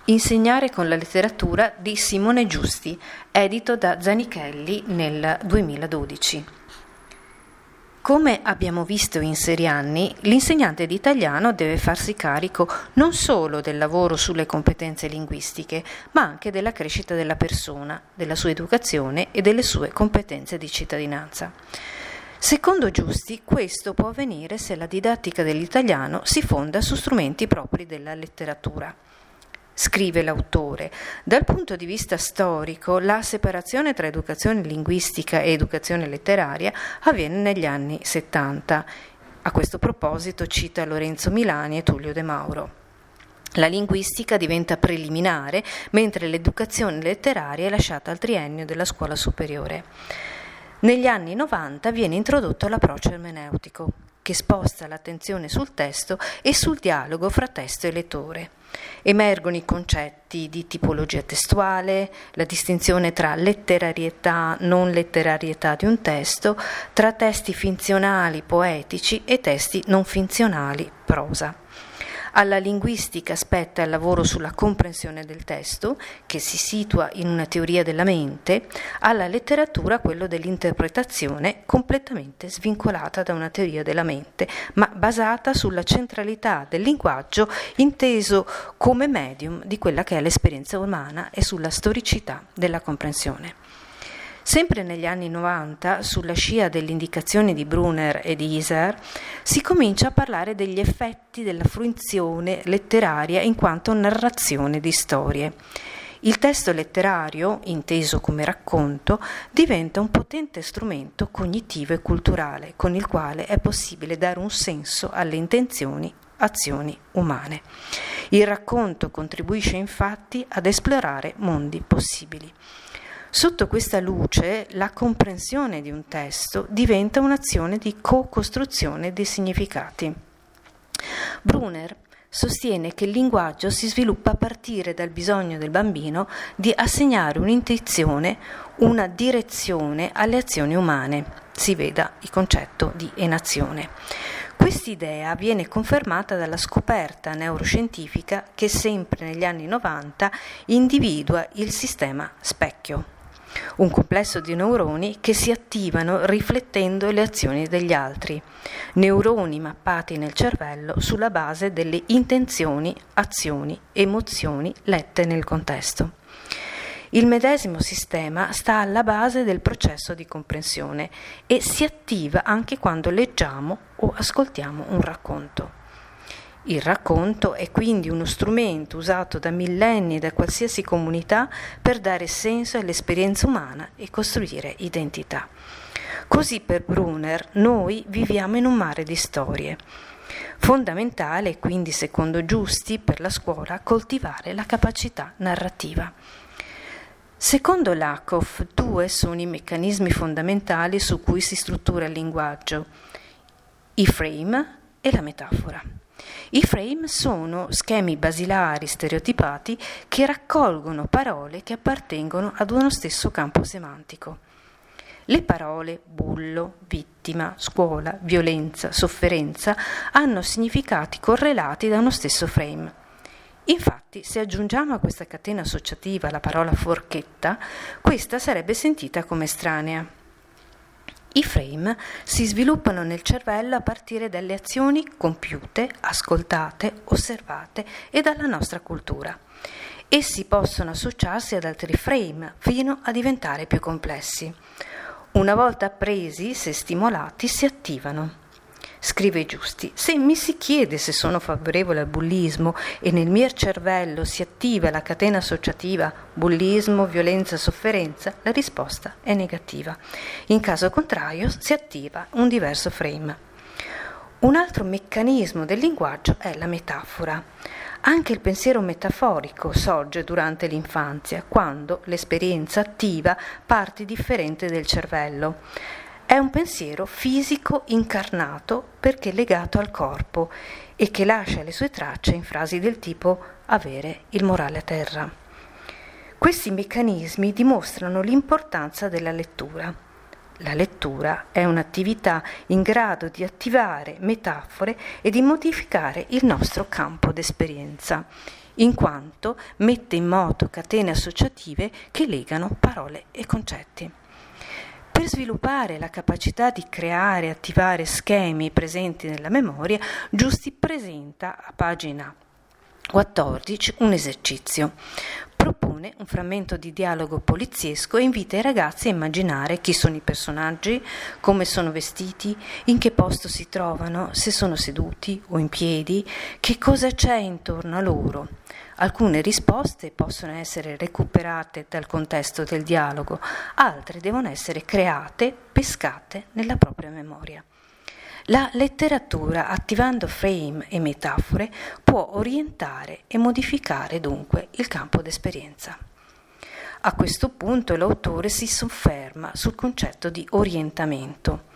Insegnare con la letteratura di Simone Giusti, edito da Zanichelli nel 2012. Come abbiamo visto in Serianni, l'insegnante di italiano deve farsi carico non solo del lavoro sulle competenze linguistiche, ma anche della crescita della persona, della sua educazione e delle sue competenze di cittadinanza. Secondo Giusti, questo può avvenire se la didattica dell'italiano si fonda su strumenti propri della letteratura. Scrive l'autore, dal punto di vista storico, la separazione tra educazione linguistica e educazione letteraria avviene negli anni 70. A questo proposito cita Lorenzo Milani e Tullio De Mauro. La linguistica diventa preliminare, mentre l'educazione letteraria è lasciata al triennio della scuola superiore. Negli anni 90 viene introdotto l'approccio ermeneutico, che sposta l'attenzione sul testo e sul dialogo fra testo e lettore. Emergono i concetti di tipologia testuale, la distinzione tra letterarietà, non letterarietà di un testo, tra testi finzionali, poetici e testi non finzionali, prosa. Alla linguistica spetta il lavoro sulla comprensione del testo, che si situa in una teoria della mente, alla letteratura quello dell'interpretazione, completamente svincolata da una teoria della mente, ma basata sulla centralità del linguaggio inteso come medium di quella che è l'esperienza umana e sulla storicità della comprensione. Sempre negli anni 90, sulla scia delle indicazioni di Brunner e di Iser, si comincia a parlare degli effetti della fruizione letteraria in quanto narrazione di storie. Il testo letterario, inteso come racconto, diventa un potente strumento cognitivo e culturale con il quale è possibile dare un senso alle intenzioni, azioni umane. Il racconto contribuisce infatti ad esplorare mondi possibili. Sotto questa luce, la comprensione di un testo diventa un'azione di co-costruzione dei significati. Brunner sostiene che il linguaggio si sviluppa a partire dal bisogno del bambino di assegnare un'intuizione, una direzione alle azioni umane. Si veda il concetto di enazione. Quest'idea viene confermata dalla scoperta neuroscientifica che sempre negli anni 90 individua il sistema specchio. Un complesso di neuroni che si attivano riflettendo le azioni degli altri, neuroni mappati nel cervello sulla base delle intenzioni, azioni, emozioni lette nel contesto. Il medesimo sistema sta alla base del processo di comprensione e si attiva anche quando leggiamo o ascoltiamo un racconto. Il racconto è quindi uno strumento usato da millenni da qualsiasi comunità per dare senso all'esperienza umana e costruire identità. Così per Brunner noi viviamo in un mare di storie. Fondamentale è quindi, secondo Giusti, per la scuola coltivare la capacità narrativa. Secondo Lakoff, due sono i meccanismi fondamentali su cui si struttura il linguaggio: i frame e la metafora. I frame sono schemi basilari stereotipati che raccolgono parole che appartengono ad uno stesso campo semantico. Le parole bullo, vittima, scuola, violenza, sofferenza hanno significati correlati da uno stesso frame. Infatti, se aggiungiamo a questa catena associativa la parola forchetta, questa sarebbe sentita come estranea. I frame si sviluppano nel cervello a partire dalle azioni compiute, ascoltate, osservate e dalla nostra cultura. Essi possono associarsi ad altri frame fino a diventare più complessi. Una volta appresi, se stimolati, si attivano. Scrive Giusti: se mi si chiede se sono favorevole al bullismo e nel mio cervello si attiva la catena associativa bullismo, violenza, sofferenza, la risposta è negativa. In caso contrario si attiva un diverso frame. Un altro meccanismo del linguaggio è la metafora. Anche il pensiero metaforico sorge durante l'infanzia, quando l'esperienza attiva parti differenti del cervello. È un pensiero fisico incarnato perché legato al corpo e che lascia le sue tracce in frasi del tipo avere il morale a terra. Questi meccanismi dimostrano l'importanza della lettura. La lettura è un'attività in grado di attivare metafore e di modificare il nostro campo d'esperienza. in quanto mette in moto catene associative che legano parole e concetti. Per sviluppare la capacità di creare e attivare schemi presenti nella memoria, Giusti presenta a pagina 14 un esercizio. Propone un frammento di dialogo poliziesco e invita i ragazzi a immaginare chi sono i personaggi, come sono vestiti, in che posto si trovano, se sono seduti o in piedi, che cosa c'è intorno a loro. Alcune risposte possono essere recuperate dal contesto del dialogo, altre devono essere create, pescate nella propria memoria. La letteratura, attivando frame e metafore, può orientare e modificare dunque il campo d'esperienza. A questo punto l'autore si sofferma sul concetto di orientamento.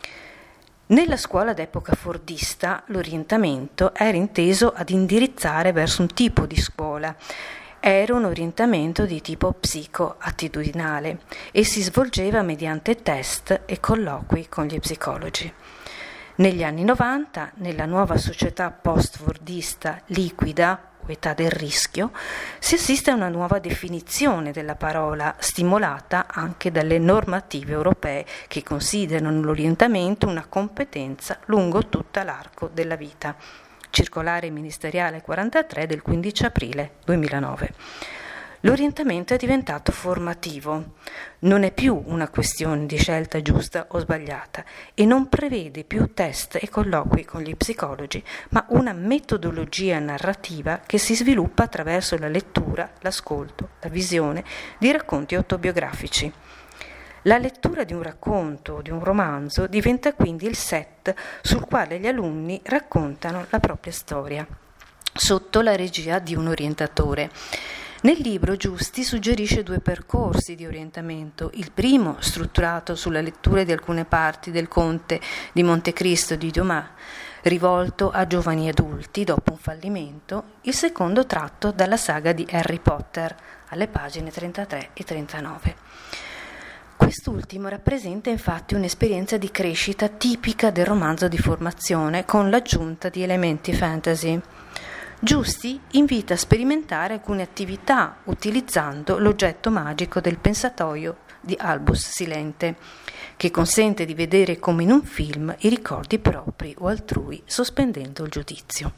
Nella scuola d'epoca fordista l'orientamento era inteso ad indirizzare verso un tipo di scuola. Era un orientamento di tipo psico-attitudinale e si svolgeva mediante test e colloqui con gli psicologi. Negli anni 90, nella nuova società post-fordista liquida o età del rischio, si assiste a una nuova definizione della parola, stimolata anche dalle normative europee che considerano l'orientamento una competenza lungo tutto l'arco della vita. Circolare ministeriale 43 del 15 aprile 2009. L'orientamento è diventato formativo, non è più una questione di scelta giusta o sbagliata e non prevede più test e colloqui con gli psicologi, ma una metodologia narrativa che si sviluppa attraverso la lettura, l'ascolto, la visione di racconti autobiografici. La lettura di un racconto o di un romanzo diventa quindi il set sul quale gli alunni raccontano la propria storia, sotto la regia di un orientatore. Nel libro Giusti suggerisce 2 percorsi di orientamento, il primo strutturato sulla lettura di alcune parti del Conte di Montecristo di Dumas, rivolto a giovani adulti dopo un fallimento, il secondo tratto dalla saga di Harry Potter, alle pagine 33 e 39. Quest'ultimo rappresenta infatti un'esperienza di crescita tipica del romanzo di formazione con l'aggiunta di elementi fantasy. Giusti invita a sperimentare alcune attività utilizzando l'oggetto magico del pensatoio di Albus Silente, che consente di vedere come in un film i ricordi propri o altrui, sospendendo il giudizio.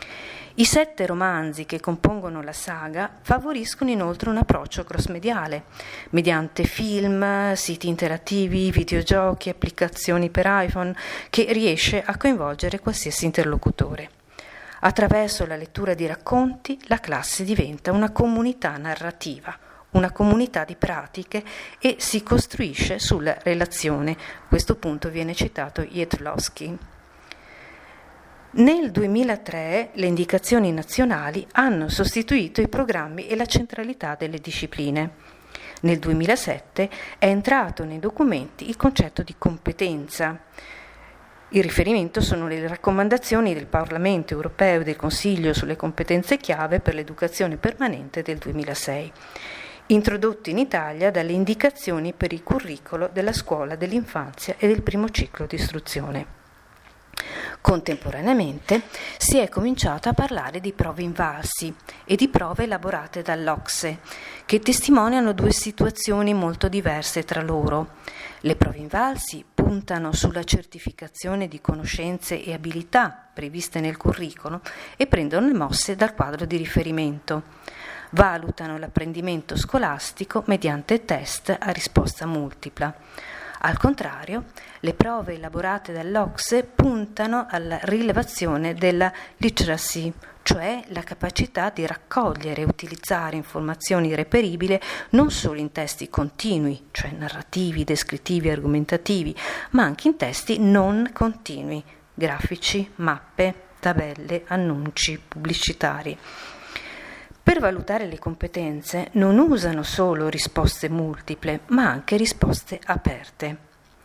I 7 romanzi che compongono la saga favoriscono inoltre un approccio cross-mediale, mediante film, siti interattivi, videogiochi, applicazioni per iPhone, che riesce a coinvolgere qualsiasi interlocutore. Attraverso la lettura di racconti, la classe diventa una comunità narrativa, una comunità di pratiche e si costruisce sulla relazione. A questo punto viene citato Jedlowski. Nel 2003 le indicazioni nazionali hanno sostituito i programmi e la centralità delle discipline. Nel 2007 è entrato nei documenti il concetto di competenza. Il riferimento sono le raccomandazioni del Parlamento europeo e del Consiglio sulle competenze chiave per l'educazione permanente del 2006, introdotte in Italia dalle indicazioni per il curricolo della scuola dell'infanzia e del primo ciclo di istruzione. Contemporaneamente si è cominciato a parlare di prove invalsi e di prove elaborate dall'OCSE, che testimoniano 2 situazioni molto diverse tra loro. Le prove invalsi puntano sulla certificazione di conoscenze e abilità previste nel curriculum e prendono le mosse dal quadro di riferimento. Valutano l'apprendimento scolastico mediante test a risposta multipla. Al contrario, le prove elaborate dall'OCSE puntano alla rilevazione della literacy, cioè la capacità di raccogliere e utilizzare informazioni reperibili non solo in testi continui, cioè narrativi, descrittivi, argomentativi, ma anche in testi non continui, grafici, mappe, tabelle, annunci, pubblicitari. Per valutare le competenze non usano solo risposte multiple, ma anche risposte aperte.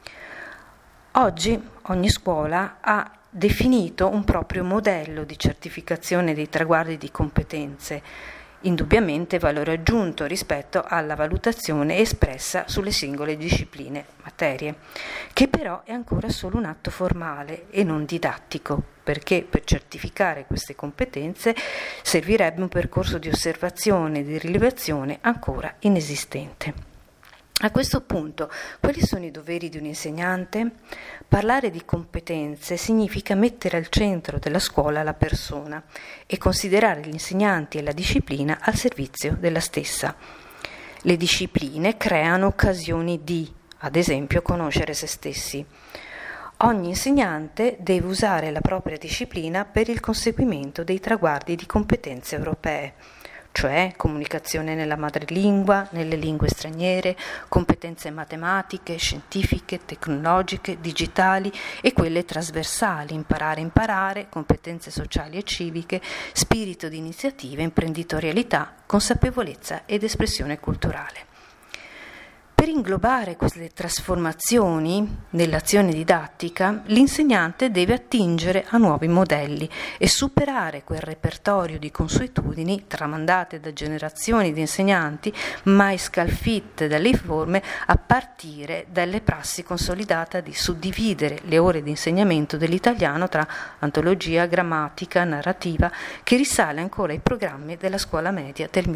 Oggi ogni scuola ha definito un proprio modello di certificazione dei traguardi di competenze indubbiamente valore aggiunto rispetto alla valutazione espressa sulle singole discipline, materie, che però è ancora solo un atto formale e non didattico, perché per certificare queste competenze servirebbe un percorso di osservazione e di rilevazione ancora inesistente. A questo punto, quali sono i doveri di un insegnante? Parlare di competenze significa mettere al centro della scuola la persona e considerare gli insegnanti e la disciplina al servizio della stessa. Le discipline creano occasioni di, ad esempio, conoscere se stessi. Ogni insegnante deve usare la propria disciplina per il conseguimento dei traguardi di competenze europee, cioè comunicazione nella madrelingua, nelle lingue straniere, competenze matematiche, scientifiche, tecnologiche, digitali e quelle trasversali, imparare, competenze sociali e civiche, spirito di iniziativa, imprenditorialità, consapevolezza ed espressione culturale. Per inglobare queste trasformazioni nell'azione didattica, l'insegnante deve attingere a nuovi modelli e superare quel repertorio di consuetudini tramandate da generazioni di insegnanti mai scalfitte dalle forme, a partire dalle prassi consolidate di suddividere le ore di insegnamento dell'italiano tra antologia, grammatica, narrativa, che risale ancora ai programmi della scuola media del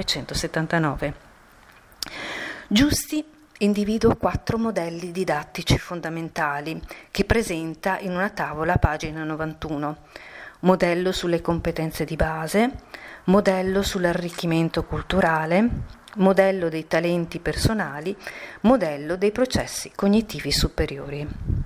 1979. Giusti individua 4 modelli didattici fondamentali che presenta in una tavola a pagina 91. Modello sulle competenze di base, modello sull'arricchimento culturale, modello dei talenti personali, modello dei processi cognitivi superiori.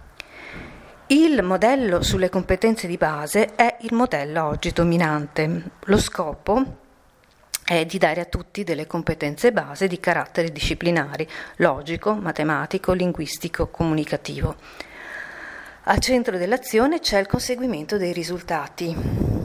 Il modello sulle competenze di base è il modello oggi dominante. Lo scopo è di dare a tutti delle competenze base di carattere disciplinari, logico, matematico, linguistico, comunicativo. Al centro dell'azione c'è il conseguimento dei risultati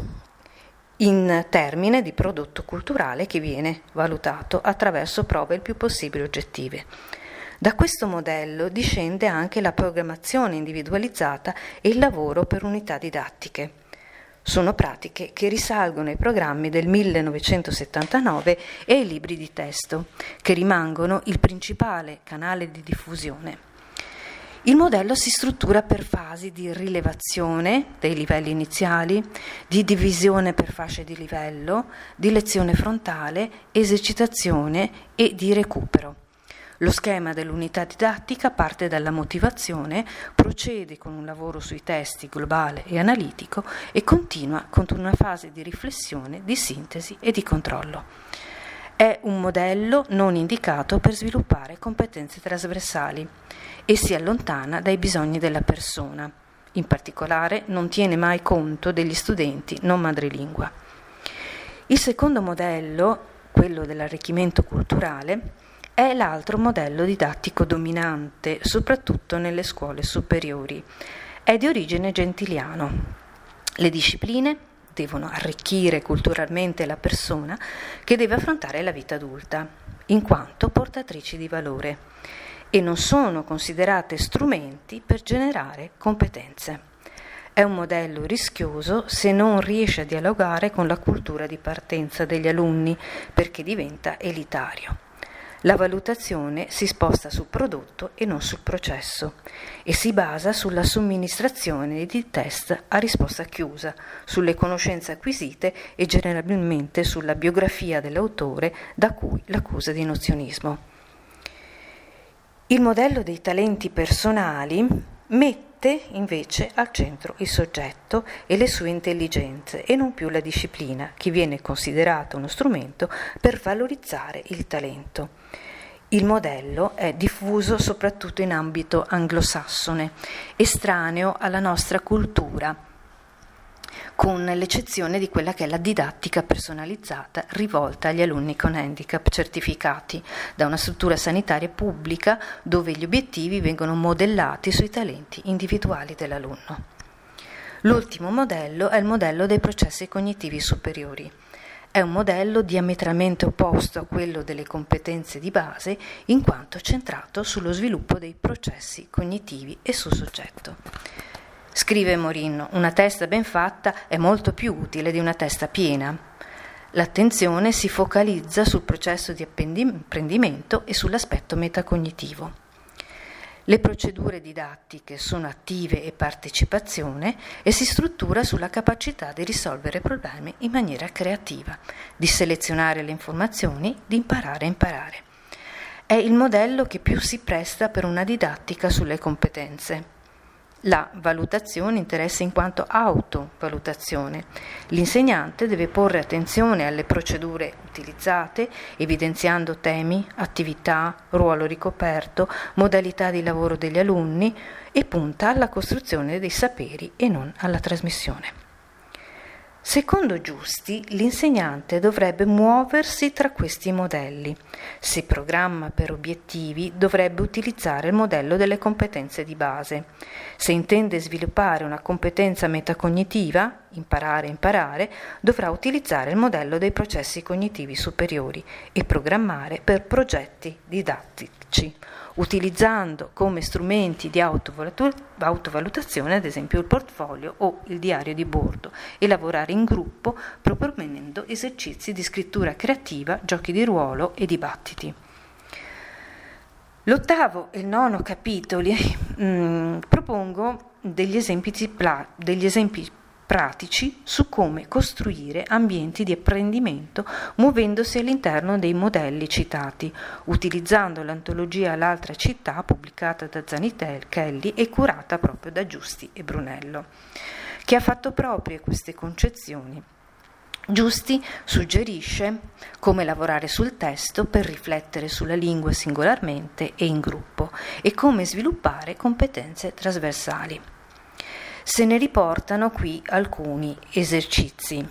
in termine di prodotto culturale che viene valutato attraverso prove il più possibile oggettive. Da questo modello discende anche la programmazione individualizzata e il lavoro per unità didattiche. Sono pratiche che risalgono ai programmi del 1979 e ai libri di testo, che rimangono il principale canale di diffusione. Il modello si struttura per fasi di rilevazione dei livelli iniziali, di divisione per fasce di livello, di lezione frontale, esercitazione e di recupero. Lo schema dell'unità didattica parte dalla motivazione, procede con un lavoro sui testi globale e analitico e continua con una fase di riflessione, di sintesi e di controllo. È un modello non indicato per sviluppare competenze trasversali e si allontana dai bisogni della persona. In particolare non tiene mai conto degli studenti non madrelingua. Il secondo modello, quello dell'arricchimento culturale, è l'altro modello didattico dominante, soprattutto nelle scuole superiori. È di origine gentiliano. Le discipline devono arricchire culturalmente la persona che deve affrontare la vita adulta, in quanto portatrici di valore, e non sono considerate strumenti per generare competenze. È un modello rischioso se non riesce a dialogare con la cultura di partenza degli alunni, perché diventa elitario. La valutazione si sposta sul prodotto e non sul processo e si basa sulla somministrazione di test a risposta chiusa, sulle conoscenze acquisite e generalmente sulla biografia dell'autore, da cui l'accusa di nozionismo. Il modello dei talenti personali mette invece al centro il soggetto e le sue intelligenze e non più la disciplina, che viene considerata uno strumento per valorizzare il talento. Il modello è diffuso soprattutto in ambito anglosassone, estraneo alla nostra cultura, con l'eccezione di quella che è la didattica personalizzata rivolta agli alunni con handicap certificati da una struttura sanitaria pubblica dove gli obiettivi vengono modellati sui talenti individuali dell'alunno. L'ultimo modello è il modello dei processi cognitivi superiori. È un modello diametralmente opposto a quello delle competenze di base, in quanto centrato sullo sviluppo dei processi cognitivi e sul soggetto. Scrive Morin, una testa ben fatta è molto più utile di una testa piena. L'attenzione si focalizza sul processo di apprendimento e sull'aspetto metacognitivo. Le procedure didattiche sono attive e partecipazione e si struttura sulla capacità di risolvere problemi in maniera creativa, di selezionare le informazioni, di imparare a imparare. È il modello che più si presta per una didattica sulle competenze. La valutazione interessa in quanto autovalutazione. L'insegnante deve porre attenzione alle procedure utilizzate, evidenziando temi, attività, ruolo ricoperto, modalità di lavoro degli alunni e punta alla costruzione dei saperi e non alla trasmissione. Secondo Giusti, l'insegnante dovrebbe muoversi tra questi modelli. Se programma per obiettivi, dovrebbe utilizzare il modello delle competenze di base. Se intende sviluppare una competenza metacognitiva, imparare, dovrà utilizzare il modello dei processi cognitivi superiori e programmare per progetti didattici, utilizzando come strumenti di autovalutazione ad esempio il portfolio o il diario di bordo, e lavorare in gruppo proponendo esercizi di scrittura creativa, giochi di ruolo e dibattiti. L'8° e il 9° capitoli propongo degli esempi pratici su come costruire ambienti di apprendimento muovendosi all'interno dei modelli citati, utilizzando l'antologia L'altra città pubblicata da Zanichelli e curata proprio da Giusti e Brunello, che ha fatto proprie queste concezioni. Giusti suggerisce come lavorare sul testo per riflettere sulla lingua singolarmente e in gruppo e come sviluppare competenze trasversali. Se ne riportano qui alcuni esercizi.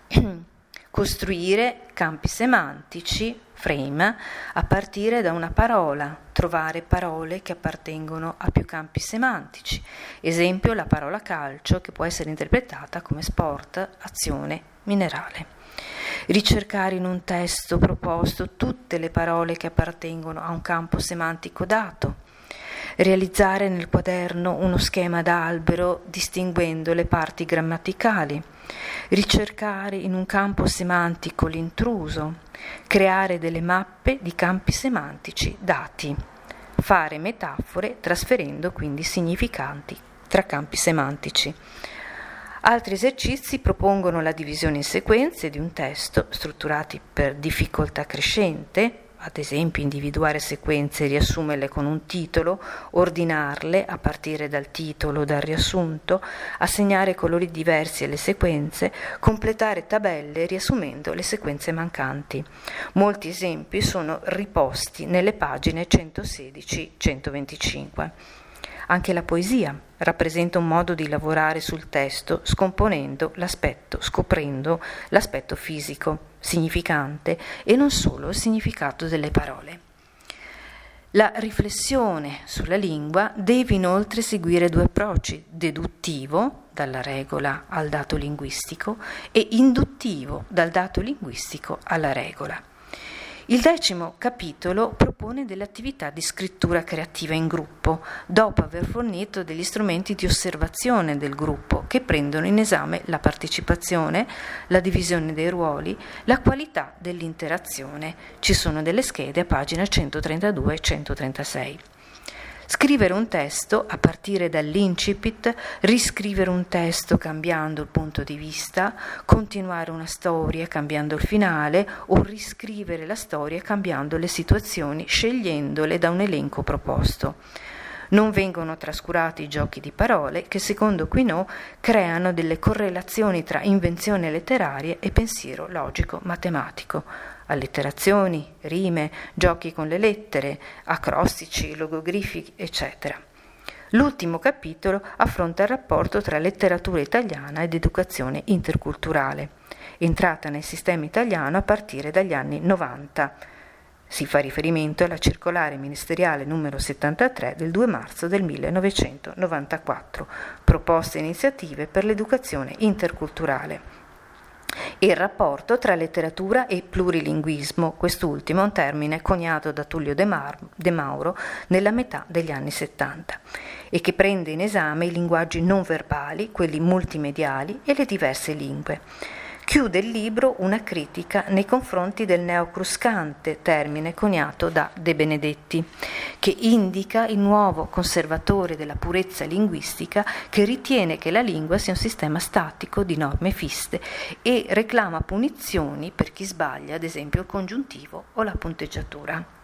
Costruire campi semantici, frame, a partire da una parola, trovare parole che appartengono a più campi semantici. Esempio, la parola calcio, che può essere interpretata come sport, azione, minerale. Ricercare in un testo proposto tutte le parole che appartengono a un campo semantico dato. Realizzare nel quaderno uno schema d'albero distinguendo le parti grammaticali, ricercare in un campo semantico l'intruso, creare delle mappe di campi semantici dati, fare metafore trasferendo quindi significanti tra campi semantici. Altri esercizi propongono la divisione in sequenze di un testo strutturati per difficoltà crescente, ad esempio individuare sequenze e riassumerle con un titolo, ordinarle a partire dal titolo o dal riassunto, assegnare colori diversi alle sequenze, completare tabelle riassumendo le sequenze mancanti. Molti esempi sono riposti nelle pagine 116-125. Anche la poesia rappresenta un modo di lavorare sul testo scoprendo l'aspetto fisico, significante e non solo il significato delle parole. La riflessione sulla lingua deve inoltre seguire due approcci: deduttivo, dalla regola al dato linguistico, e induttivo, dal dato linguistico alla regola. Il 10° capitolo propone delle attività di scrittura creativa in gruppo, dopo aver fornito degli strumenti di osservazione del gruppo che prendono in esame la partecipazione, la divisione dei ruoli, la qualità dell'interazione. Ci sono delle schede a pagina 132 e 136. Scrivere un testo a partire dall'incipit, riscrivere un testo cambiando il punto di vista, continuare una storia cambiando il finale o riscrivere la storia cambiando le situazioni, scegliendole da un elenco proposto. Non vengono trascurati i giochi di parole che, secondo Quinault, creano delle correlazioni tra invenzione letteraria e pensiero logico-matematico. Allitterazioni, rime, giochi con le lettere, acrostici, logoglifi, eccetera. L'ultimo capitolo affronta il rapporto tra letteratura italiana ed educazione interculturale, entrata nel sistema italiano a partire dagli anni 90. Si fa riferimento alla circolare ministeriale numero 73 del 2 marzo del 1994, proposte e iniziative per l'educazione interculturale. E il rapporto tra letteratura e plurilinguismo, quest'ultimo è un termine coniato da Tullio De Mauro nella metà degli anni 70 e che prende in esame i linguaggi non verbali, quelli multimediali e le diverse lingue. Chiude il libro una critica nei confronti del neocruscante, termine coniato da De Benedetti, che indica il nuovo conservatore della purezza linguistica che ritiene che la lingua sia un sistema statico di norme fisse e reclama punizioni per chi sbaglia, ad esempio il congiuntivo o la punteggiatura.